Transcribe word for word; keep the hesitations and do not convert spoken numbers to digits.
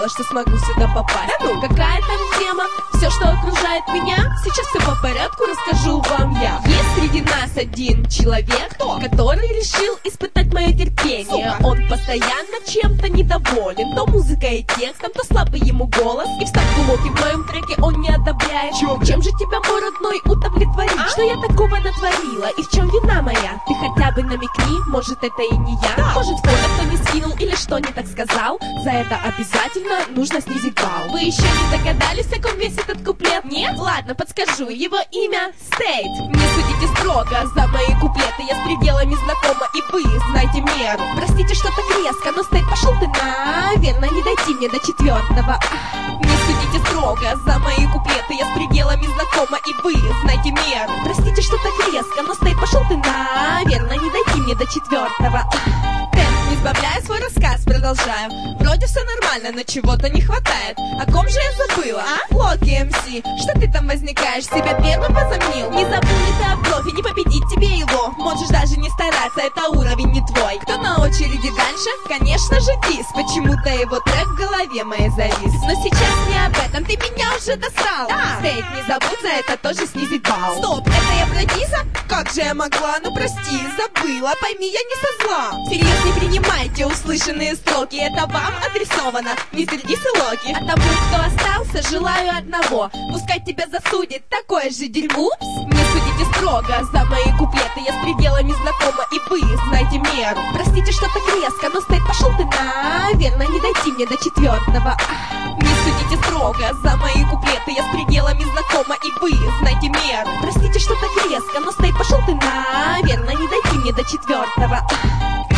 ожидала, что смогу сюда попасть. Да ну, какая там тема? Все, что окружает меня, сейчас все по порядку расскажу вам я. Есть среди нас один человек, который решил испытать мое терпение. Он постоянно чем-то недоволен, то музыкой и текстом, то слабый ему голос. И встав глубокий в моем треке он не одобряет. Чем, чем же тебя, мой родной, удовлетворить? А? Что я такого натворила и в чем вина моя? Ты хотя бы намекни, может это и не я. Да. Может фото кто не скинул или что не так сказал. За это обязательно нужно снизить балл. Вы еще не догадались, о ком весь этот куплет? Нет? Ладно, подскажу, его имя Стейт. Не судите строго за мои куплеты, я с пределами знакома и вы знаете меру. Простите, что так резко, но Стейт, пошел ты наверное, не дойти мне до четвертого. Не судите строго за мои куплеты, я с пределами знакома и вы знаете меру. Простите, что так резко, но Стейт, пошел ты наверное, не дойти мне до четвертого. Не сбавляя свой рассказ, продолжаю. Вроде все нормально, но чего-то не хватает. О ком же я забыла? А? Локи эм си, что ты там возникаешь? Себя первым возомнил? Не забыл ли ты о профи, не победить тебе его. Можешь даже не стараться, это уровень не твой. Кто на очереди дальше? Конечно же Дис. Почему-то его трек в голове моей завис. Но сейчас не об этом, ты меня уже достал. Да. Стейт, не забудь за это тоже снизить балл. Стоп, это я про Диза? Как же я могла? Ну прости, забыла, пойми, я не со зла. Серьезно, не принимайте услышанные строки, это вам адресовано, мистер Дис и Локи. А тому, кто остался, желаю одного: пускай тебя засудит такое же дерьмо. Не судите строго за мои куплеты, я с пределами знакома и вы знаете меру. Простите, что так резко, но Стейт, пошел ты наверное, не дойти мне до четвертого. Не судите строго за мои куплеты, я с пределами знакома и вы знаете меру. Простите, что так резко, но Стейт, пошел ты наверное, не дойти мне до четвертого.